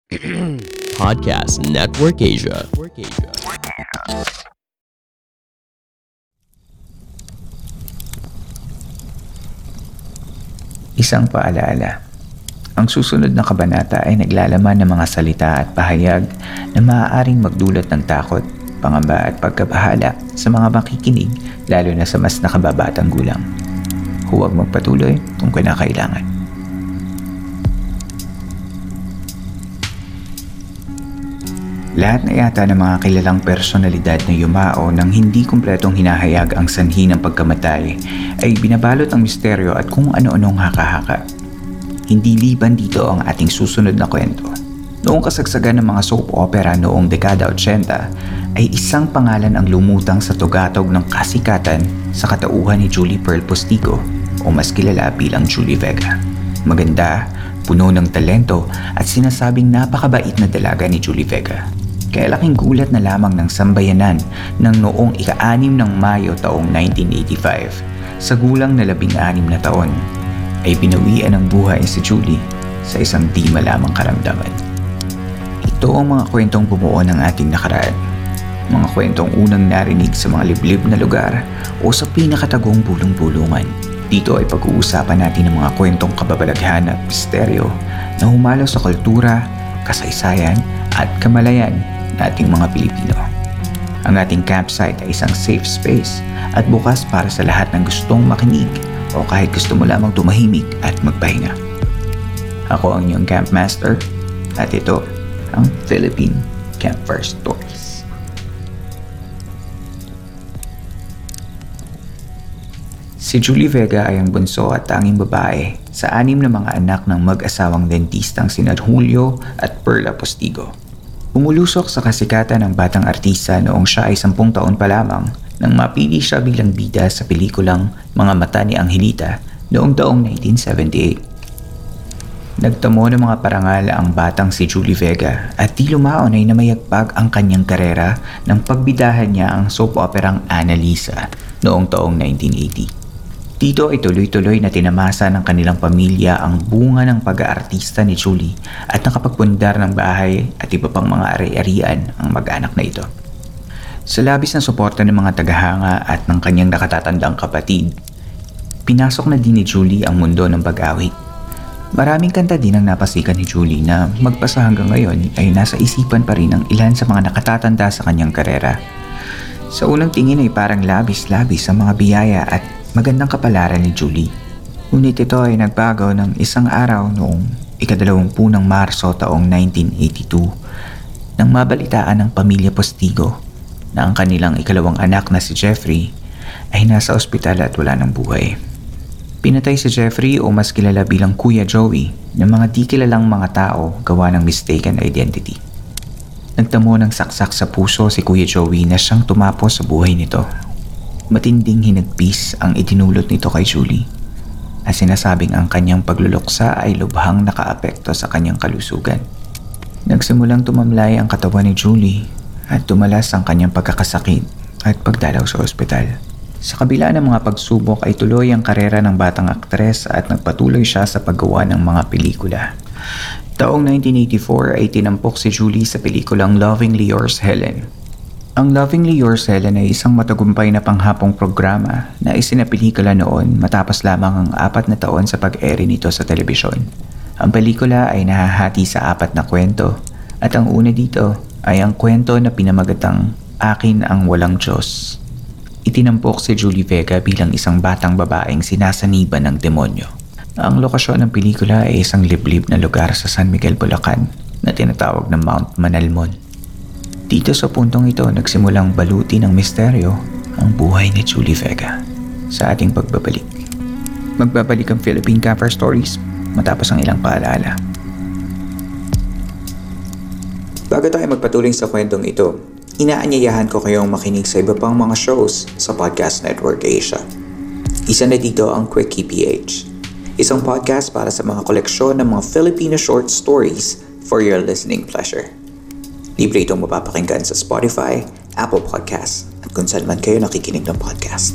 Podcast Network Asia. Isang paalaala. Ang susunod na kabanata ay naglalaman ng mga salita at pahayag na maaaring magdulot ng takot, pangamba at pagkabahala sa mga makikinig, lalo na sa mas nakababatang gulang. Huwag magpatuloy kung kinakailangan. Lahat na yata ng mga kilalang personalidad na yumao nang hindi kumpletong hinahayag ang sanhi ng pagkamatay ay binabalot ng misteryo at kung ano-anong haka-haka. Hindi liban dito ang ating susunod na kwento. Noong kasagsagan ng mga soap opera noong dekada 80 ay isang pangalan ang lumutang sa tugatog ng kasikatan sa katauhan ni Julie Pearl Postigo o mas kilala bilang Julie Vega. Maganda, puno ng talento at sinasabing napakabait na dalaga ni Julie Vega. Kaya laking gulat na lamang ng sambayanan ng noong ika-6 ng Mayo taong 1985 sa gulang na 16 na taon ay binawian ng buhay si Julie sa isang di malamang karamdaman. Ito ang mga kwentong bumuo ng ating nakaraan. Mga kwentong unang narinig sa mga liblib na lugar o sa pinakatagong bulong-bulungan. Dito ay pag-uusapan natin ang mga kwentong kababalaghan at misteryo na humalo sa kultura, kasaysayan at kamalayan nating mga Pilipino. Ang ating campsite ay isang safe space at bukas para sa lahat ng gustong makinig o kahit gusto mo lamang tumahimik at magpahinga. Ako ang iyong campmaster at ito ang Philippine Campfire Stories. Si Julie Vega ay ang bunso at tanging babae sa 6 na mga anak ng mag-asawang dentistang sina Julio at Perla Postigo. Umulusok sa kasikatan ng batang artista noong siya ay 10 taon pa lamang nang mapili siya bilang bida sa pelikulang Mga Mata ni Angelita noong taong 1978. Nagtamo ng mga parangal ang batang si Julie Vega at di lumaon ay namayagpag ang kanyang karera nang pagbidahan niya ang soap operang Annalisa noong taong 1980. Dito ay tuloy-tuloy na tinamasa ng kanilang pamilya ang bunga ng pag-aartista ni Julie at nakapagpundar ng bahay at iba pang mga ari-arian ang mag-anak na ito. Sa labis na suporta ng mga tagahanga at ng kanyang nakatatandang kapatid, pinasok na din ni Julie ang mundo ng pag-awit. Maraming kanta din ang napasikan ni Julie na magpasa hanggang ngayon ay nasa isipan pa rin ng ilan sa mga nakatatanda sa kanyang karera. Sa unang tingin ay parang labis-labis ang mga biyaya at magandang kapalaran ni Julie. Ngunit ito ay nagbago ng isang araw noong ika-20 ng Marso taong 1982 nang mabalitaan ng pamilya Postigo na ang kanilang ikalawang anak na si Jeffrey ay nasa ospital at wala ng buhay. Pinatay si Jeffrey o mas kilala bilang Kuya Joey ng mga di kilalang mga tao gawa ng mistaken identity. Nagtamo ng saksak sa puso si Kuya Joey na siyang tumapos sa buhay nito. Matinding hinagpis ang itinulot nito kay Julie at sinasabing ang kanyang pagluluksa ay lubhang nakaapekto sa kanyang kalusugan. Nagsimulang tumamlay ang katawan ni Julie at tumalas ang kanyang pagkakasakit at pagdalaw sa ospital. Sa kabila ng mga pagsubok ay tuloy ang karera ng batang aktres at nagpatuloy siya sa paggawa ng mga pelikula. Taong 1984 ay tinampok si Julie sa pelikulang Lovingly Yours, Helen. Ang Lovingly Yours, Helen ay isang matagumpay na panghapong programa na isinapelikula noon matapos lamang ang 4 na taon sa pag-ere nito sa telebisyon. Ang pelikula ay nahahati sa 4 na kwento at ang una dito ay ang kwento na pinamagatang Akin ang Walang Diyos. Itinampok si Julie Vega bilang isang batang babaeng sinasaniban ng demonyo. Ang lokasyon ng pelikula ay isang liblib na lugar sa San Miguel, Bulacan na tinatawag na Mount Manalmon. Dito sa puntong ito nagsimulang baluti ng misteryo ang buhay ni Julie Vega. Sa ating pagbabalik, magbabalik ang Philippine Campfire Stories matapos ang ilang paalala. Bago tayo magpatuloy sa kwentong ito, inaanyayahan ko kayong makinig sa iba pang mga shows sa Podcast Network Asia. Isa na dito ang Quickie PH, isang podcast para sa mga koleksyon ng mga Filipino short stories for your listening pleasure. Libre itong mapapakinggan sa Spotify, Apple Podcasts, at kung saan man kayo nakikinig ng podcast.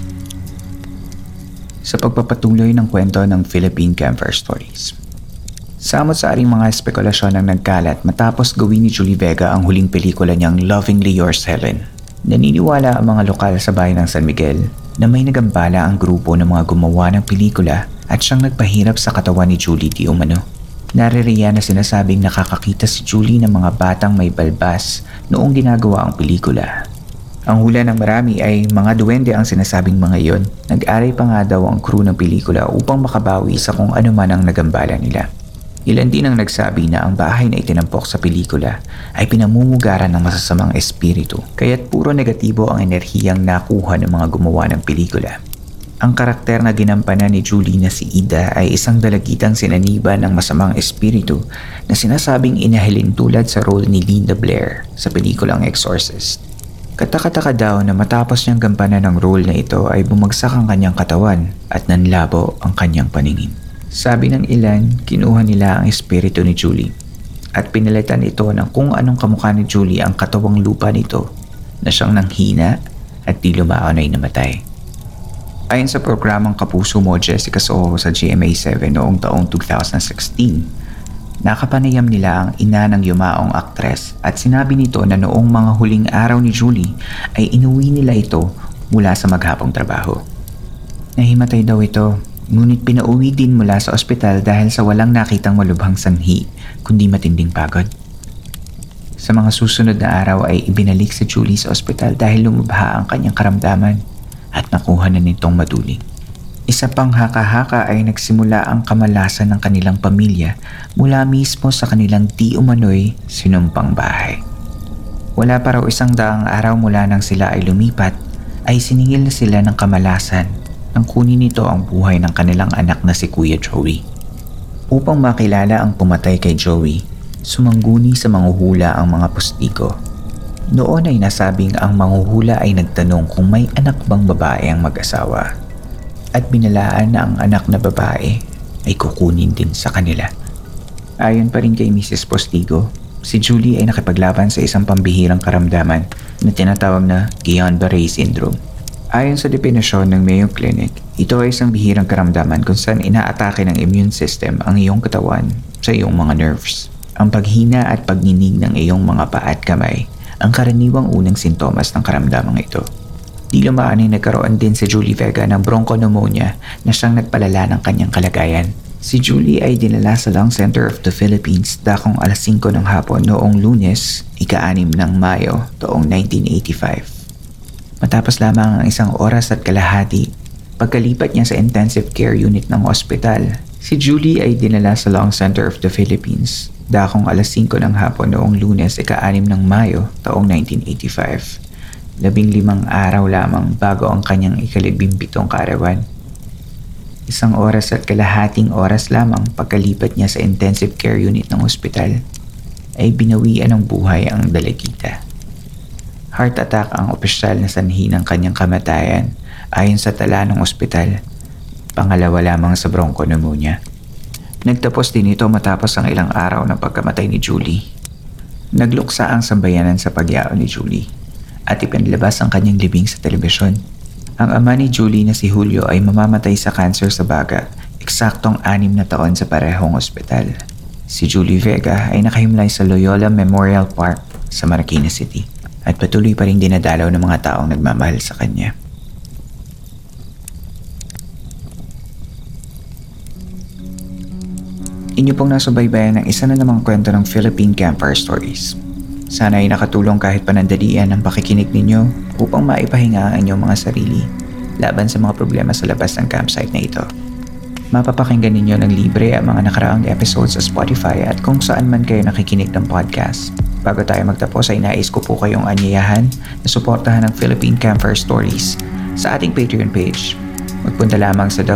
Sa pagpapatuloy ng kwento ng Philippine Campfire Stories, Samot-saring mga espekulasyon ang nagkalat matapos gawin ni Julie Vega ang huling pelikula niyang Lovingly Yours, Helen. Naniniwala ang mga lokal sa bayan ng San Miguel na may nagambala ang grupo ng mga gumawa ng pelikula at siyang nagpahirap sa katawan ni Julie di umano. Naririyan na sinasabing nakakakita si Julie ng mga batang may balbas noong ginagawa ang pelikula. Ang hula ng marami ay mga duwende ang sinasabing mga iyon. Nag-aray pa nga daw ang crew ng pelikula upang makabawi sa kung ano man ang nagambala nila. Ilan din ang nagsabi na ang bahay na itinampok sa pelikula ay pinamumugaran ng masasamang espiritu, kaya't puro negatibo ang enerhiyang nakuha ng mga gumawa ng pelikula. Ang karakter na ginampanan ni Julie na si Ida ay isang dalagitang sinaniba ng masamang espiritu na sinasabing inahilin tulad sa role ni Linda Blair sa pelikulang Exorcist. Katakataka daw na matapos niyang gampanan ng role na ito ay bumagsak ang kanyang katawan at nanlabo ang kanyang paningin. Sabi ng ilan, kinuha nila ang espiritu ni Julie at pinalitan ito ng kung anong kamukha ni Julie ang katawang lupa nito na siyang nanghina at di lumaon ay namatay. Ayon sa programang Kapuso Mo, Jessica Soho sa GMA7 noong taong 2016, nakapanayam nila ang ina ng yumaong aktres at sinabi nito na noong mga huling araw ni Julie ay inuwi nila ito mula sa maghapong trabaho. Nahimatay daw ito, ngunit pinauwi din mula sa ospital dahil sa walang nakitang malubhang sanhi kundi matinding pagod. Sa mga susunod na araw ay ibinalik si Julie sa ospital dahil lumubha ang kanyang karamdaman at nakuha na nitong maduling. Isa pang haka-haka ay nagsimula ang kamalasan ng kanilang pamilya mula mismo sa kanilang di umano'y sinumpang bahay. Wala pa raw 100 araw mula nang sila ay lumipat ay siningil na sila ng kamalasan nang kunin nito ang buhay ng kanilang anak na si Kuya Joey. Upang makilala ang pumatay kay Joey, sumangguni sa manghuhula ang mga pustigo. Noon ay nasabing ang manghuhula ay nagtanong kung may anak bang babae ang mag-asawa. At binalaan na ang anak na babae ay kukunin din sa kanila. Ayon pa rin kay Mrs. Postigo, si Julie ay nakipaglaban sa isang pambihirang karamdaman na tinatawag na Guillain-Barré syndrome. Ayon sa definisyon ng Mayo Clinic, ito ay isang bihirang karamdaman kung saan inaatake ng immune system ang iyong katawan sa iyong mga nerves. Ang paghina at pagninig ng iyong mga paa at kamay ang karaniwang unang sintomas ng karamdamang ito. Di lumaan ay nagkaroon din si Julie Vega ng bronchopneumonia na siyang nagpalala ng kanyang kalagayan. Si Julie ay dinala sa Lung Center of the Philippines dakong alas 5 ng hapon noong Lunes, ika-6 ng Mayo, taong 1985. Matapos lamang ang 1 oras at kalahati, pagkalipat niya sa intensive care unit ng ospital, si Julie ay dinala sa Lung Center of the Philippines dakong alas 5 ng hapon noong Lunes, ika-6 ng Mayo, taong 1985. 15 araw lamang bago ang kanyang ika-17 kaarawan. 1 oras at kalahating oras lamang pagkalipat niya sa intensive care unit ng ospital, ay binawian ng buhay ang dalagita. Heart attack ang opisyal na sanhi ng kanyang kamatayan ayon sa tala ng ospital, pangalawa lamang sa bronchopneumonia. Nagtapos din ito matapos ang ilang araw ng pagkamatay ni Julie. Nagluksa ang sambayanan sa pagyao ni Julie at ipinalabas ang kanyang libing sa telebisyon. Ang ama ni Julie na si Julio ay mamamatay sa cancer sa baga, eksaktong 6 na taon sa parehong ospital. Si Julie Vega ay nakahimlay sa Loyola Memorial Park sa Marikina City at patuloy pa rin dinadalaw ng mga taong nagmamahal sa kanya. Inyo pong nasubaybayan ng isa na namang kwento ng Philippine Campfire Stories. Sana ay nakatulong kahit panandalian ang pakikinig ninyo upang maipahinga ang inyong mga sarili laban sa mga problema sa labas ng campsite na ito. Mapapakinggan ninyo ng libre ang mga nakaraang episodes sa Spotify at kung saan man kayo nakikinig ng podcast. Bago tayo magtapos ay nais ko po kayong anyayahan na suportahan ang Philippine Campfire Stories sa ating Patreon page. Magpunta lamang sa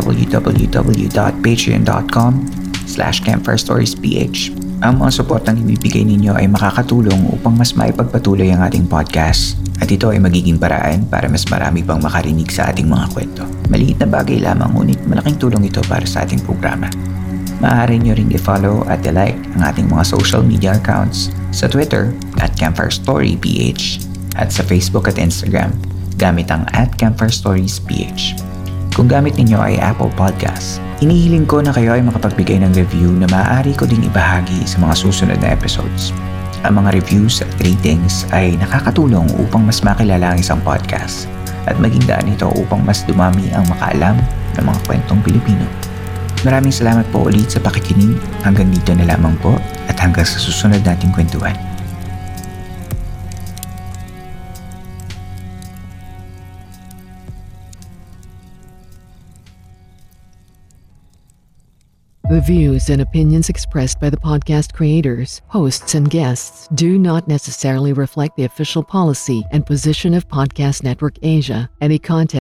www.patreon.com/campfirestoriesph. Ang mga suportang ibibigay ninyo ay makakatulong upang mas maipagpatuloy ang ating podcast at ito ay magiging paraan para mas marami pang makarinig sa ating mga kwento. Maliit na bagay lamang ngunit malaking tulong ito para sa ating programa. Maaari nyo ring i-follow at i-like ang ating mga social media accounts sa Twitter @CampfireStoryPH at sa Facebook at Instagram gamit ang @CampfireStoriesPH. Kung gamit ninyo ay Apple Podcasts, Hinihiling ko na kayo ay makapagbigay ng review na maaari ko ding ibahagi sa mga susunod na episodes. Ang mga reviews at ratings ay nakakatulong upang mas makilala ang isang podcast at maging daan ito upang mas dumami ang makaalam ng mga kwentong Pilipino. Maraming salamat po ulit sa pakikinig. Hanggang dito na lamang po at hanggang sa susunod nating kwentuhan. The views and opinions expressed by the podcast creators, hosts, and guests do not necessarily reflect the official policy and position of Podcast Network Asia. Any content